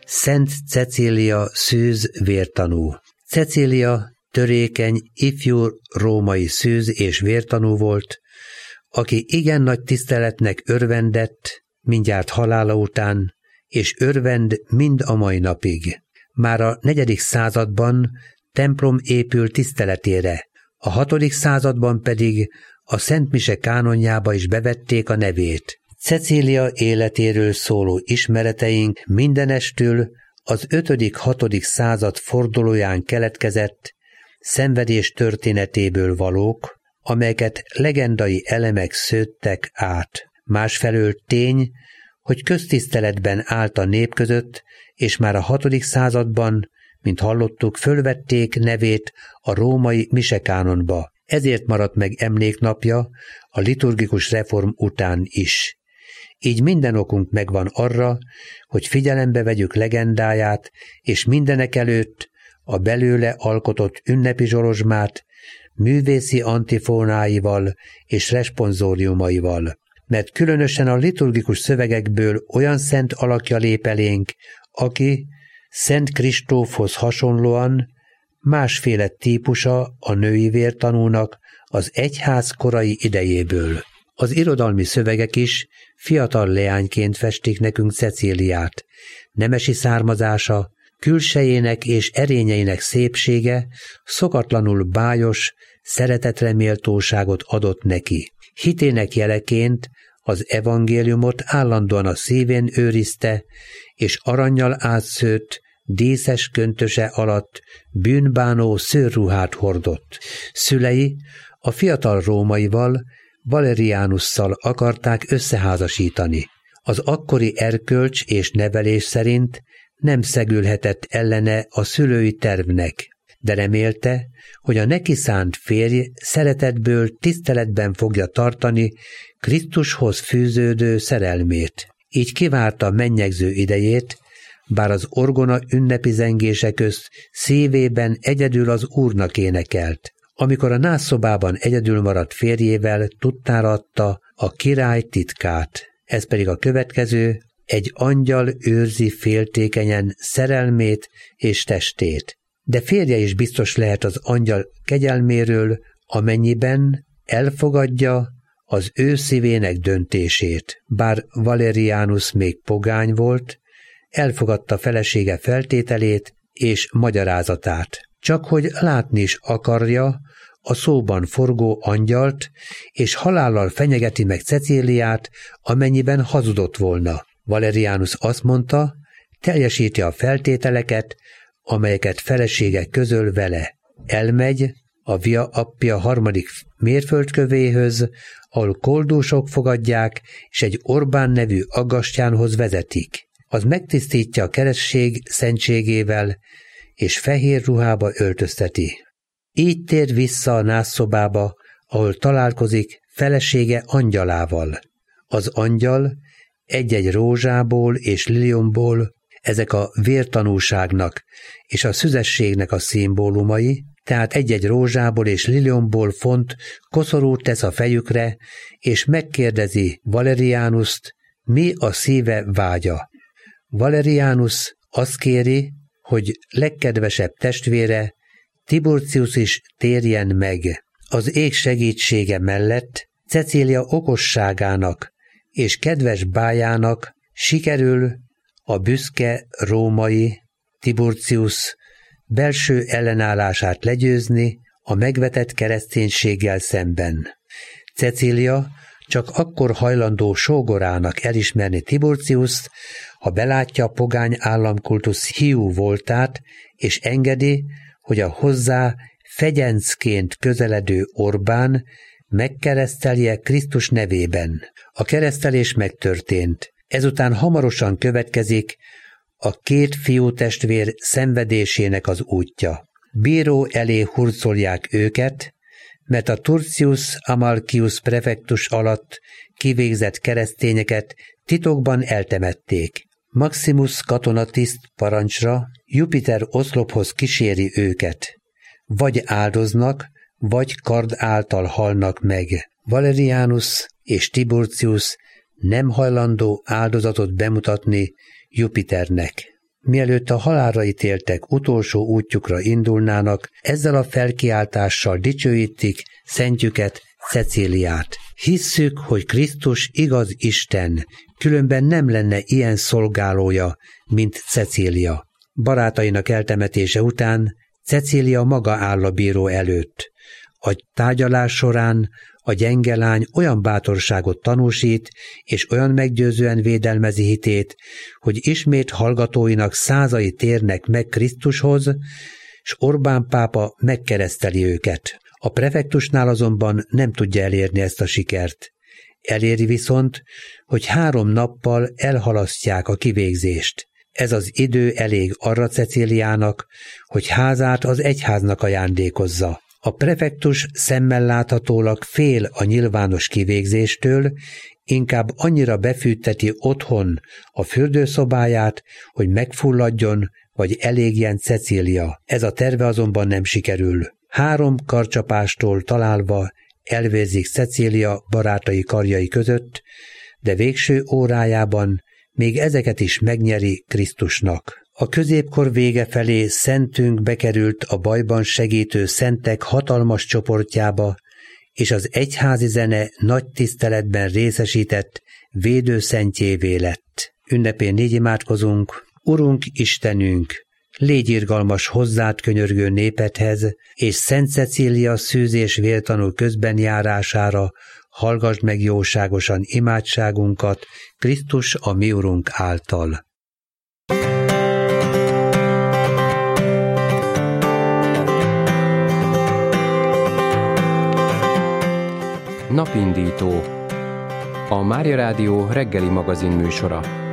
Szent Cecília szűz vértanú. Cecília törékeny, ifjú római szűz és vértanú volt, aki igen nagy tiszteletnek örvendett mindjárt halála után, és örvend mind a mai napig. Már a 4. században templom épült tiszteletére, a 6. században pedig a Szent Mise kánonjába is bevették a nevét. Cecília életéről szóló ismereteink mindenestül az 5.-6. század fordulóján keletkezett szenvedés történetéből valók, amelyeket legendai elemek szőttek át. Másfelől tény, hogy köztiszteletben állt a nép között, és már a 6. században, mint hallottuk, fölvették nevét a római misekánonba. Ezért maradt meg emléknapja a liturgikus reform után is. Így minden okunk megvan arra, hogy figyelembe vegyük legendáját, és mindenekelőtt a belőle alkotott ünnepi zsolozsmát művészi antifónáival és responzóriumaival, mert különösen a liturgikus szövegekből olyan szent alakja lép elénk, aki Szent Kristófhoz hasonlóan másféle típusa a női vértanúnak az egyház korai idejéből. Az irodalmi szövegek is fiatal leányként festik nekünk Cecíliát. Nemesi származása, külsejének és erényeinek szépsége szokatlanul bájos, szeretetre méltóságot adott neki. Hitének jeleként az evangéliumot állandóan a szívén őrizte, és arannyal átszőtt, díszes köntöse alatt bűnbánó szőrruhát hordott. Szülei a fiatal rómaival, Valeriánusszal akarták összeházasítani. Az akkori erkölcs és nevelés szerint nem szegülhetett ellene a szülői tervnek, de remélte, hogy a neki szánt férj szeretetből tiszteletben fogja tartani Krisztushoz fűződő szerelmét. Így kivárta mennyegző idejét, bár az orgona ünnepi zengése közt szívében egyedül az Úrnak énekelt. Amikor a nászszobában egyedül maradt férjével, tudtára adta a király titkát. Ez pedig a következő: egy angyal őrzi féltékenyen szerelmét és testét. De férje is biztos lehet az angyal kegyelméről, amennyiben elfogadja az ő szívének döntését. Bár Valerianus még pogány volt, elfogadta felesége feltételét és magyarázatát. Csak hogy látni is akarja a szóban forgó angyalt, és halállal fenyegeti meg Cecíliát, amennyiben hazudott volna. Valerianus azt mondta, teljesíti a feltételeket, amelyeket felesége közöl vele. Elmegy a Via Appia 3. mérföldkövéhöz, ahol koldúsok fogadják, és egy Orbán nevű aggastyánhoz vezetik. Az megtisztítja a keresztség szentségével, és fehér ruhába öltözteti. Így tér vissza a nászszobába, ahol találkozik felesége angyalával. Az angyal egy-egy rózsából és liliomból, ezek a vértanúságnak és a szüzességnek a szimbólumai, tehát egy-egy rózsából és liliomból font koszorút tesz a fejükre, és megkérdezi Valerianust, mi a szíve vágya. Valerianus azt kéri, hogy legkedvesebb testvére, Tiburcius is térjen meg. Az ég segítsége mellett Cecília okosságának és kedves bájának sikerül a büszke római Tiburcius belső ellenállását legyőzni a megvetett kereszténységgel szemben. Cecília csak akkor hajlandó sógorának elismerni Tiburciust, ha belátja a pogány államkultusz hiú voltát, és engedi, hogy a hozzá fegyencként közeledő Orbán megkeresztelje Krisztus nevében. A keresztelés megtörtént. Ezután hamarosan következik a 2 fiútestvér szenvedésének az útja. Bíró elé hurcolják őket, mert a Turcius Amalcius prefektus alatt kivégzett keresztényeket titokban eltemették. Maximus katonatiszt parancsra Jupiter oszlophoz kíséri őket. Vagy áldoznak, vagy kard által halnak meg. Valerianus és Tiburcius nem hajlandó áldozatot bemutatni Jupiternek. mielőtt a halálra ítéltek utolsó útjukra indulnának, ezzel a felkiáltással dicsőítik szentjüket, Cecíliát. Hisszük, hogy Krisztus igaz Isten, különben nem lenne ilyen szolgálója, mint Cecília. Barátainak eltemetése után Cecília maga áll a bíró előtt. A tárgyalás során a gyenge lány olyan bátorságot tanúsít, és olyan meggyőzően védelmezi hitét, hogy ismét hallgatóinak százai térnek meg Krisztushoz, s Orbán pápa megkereszteli őket. A prefektusnál azonban nem tudja elérni ezt a sikert. Eléri viszont, hogy 3 nappal elhalasztják a kivégzést. Ez az idő elég arra Cecíliának, hogy házát az egyháznak ajándékozza. A prefektus szemmel láthatólag fél a nyilvános kivégzéstől, inkább annyira befűtteti otthon a fürdőszobáját, hogy megfulladjon, vagy elégjen Cecília. Ez a terve azonban nem sikerül. 3 karcsapástól találva elvérzik Cecília barátai karjai között, de végső órájában még ezeket is megnyeri Krisztusnak. A középkor vége felé szentünk bekerült a bajban segítő szentek hatalmas csoportjába, és az egyházi zene nagy tiszteletben részesített védőszentjévé lett. Ünnepén így imádkozunk: Urunk Istenünk, légy irgalmas hozzád könyörgő népedhez, és Szent Cecília szűz és vértanú közbenjárására hallgasd meg jóságosan imádságunkat Krisztus a mi Urunk által. Napindító. A Mária Rádió reggeli magazin műsora.